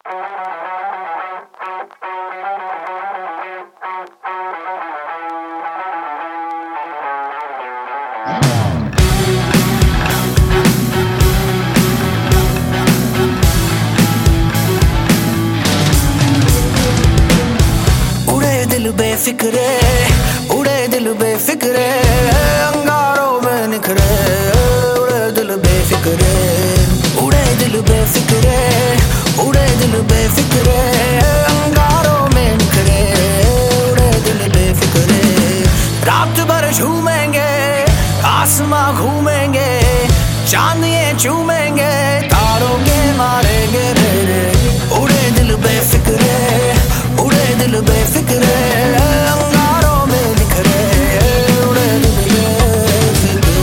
दिल बेफिक्रे उड़े दिल बेफिक्रे अंगारों में निखरे उड़े दिल बेफिक्रे उड़े दिल बेफिक्रे उड़े दिल बेफिक्रे अंगारों में निखरे उड़े दिल बेफिक्रे रात भर झूमेंगे आसमां घूमेंगे चांदिए चूमेंगे तारों के मारेंगे मेरे उड़े दिल बेफिक्रे उड़े दिल बेफिक्रे अंगारों में निखरे उड़े दिल बेफिक्रे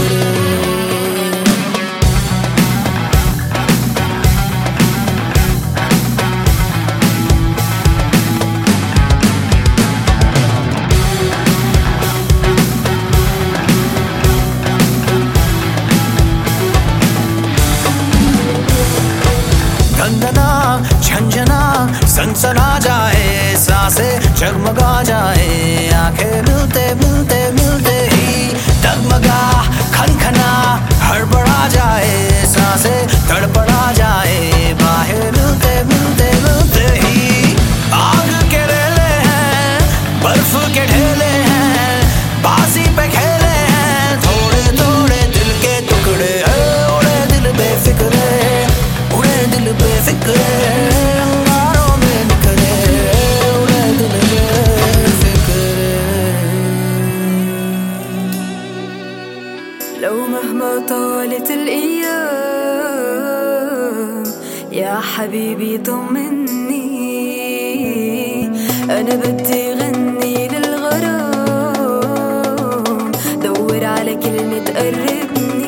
धंधना झंझना सनसना जाए सांसें जगमगा जाए आंखें मिलते मिलते मिलते ही डगमगा खनखना हड़बड़ा जाए सांसें तड़पड़ा जाए बाहें मिलते मिलते मिलते ही आग के रेले हैं बर्फ के ढेले हैं बाजी पे खेले हैं थोड़े थोड़े दिल के टुकड़े उड़े दिल बेफिक्रे उड़े दिल बेफिक्रे अंगारों में निखरे उड़े दिल बेफिक्रे لو مهما طالت الأيام يا حبيبي طمني أنا بدي غني للغرام دور على كلمة تقربني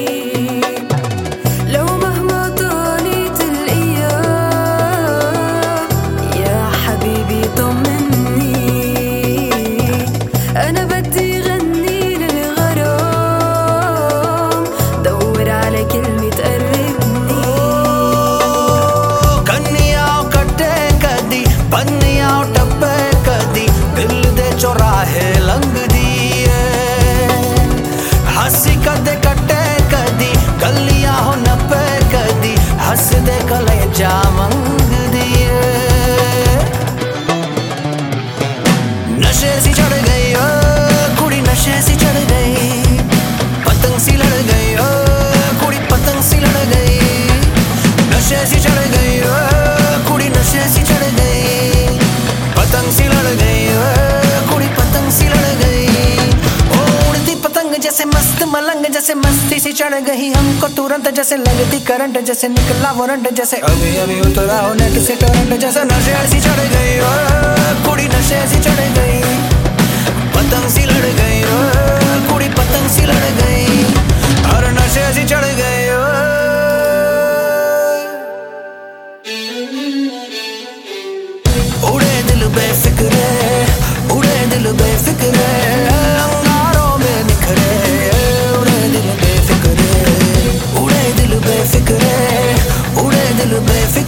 चौराहे लंग दिए हंसी कदे कटे कदी गलियां हो नपे कदी हंस दे कलेजा मंग दिए नशे सी चढ़ गई ओ कुड़ी नशे सी चढ़ गई पतंग सी लड़ गई ओ कुड़ी पतंग सी लड़ गई नशे सी चढ़ गई ओ कुड़ी नशे सी चढ़ गई पतंग सी लड़ गई ओ जैसे मस्त मलंग जैसे मस्ती सी चढ़ गई हमको तुरंत जैसे लगती करंट जैसे निकला वारंट जैसे अभी अभी उतरा हो नेट से करंट जैसे नशे सी चढ़ गई ओ कुड़ी नशे सी चढ़ गई पतंग सी लड़ गई ओ कुड़ी पतंग सी लड़ गई और नशे सी चढ़ गई ओ उड़े दिल बेफिक्रे उड़े दिल बेफिक्रे अंगारों में निखरे उड़े दिल बेफिक्रे उड़े दिल बेफिक्रे उड़े दिल बेफिक्रे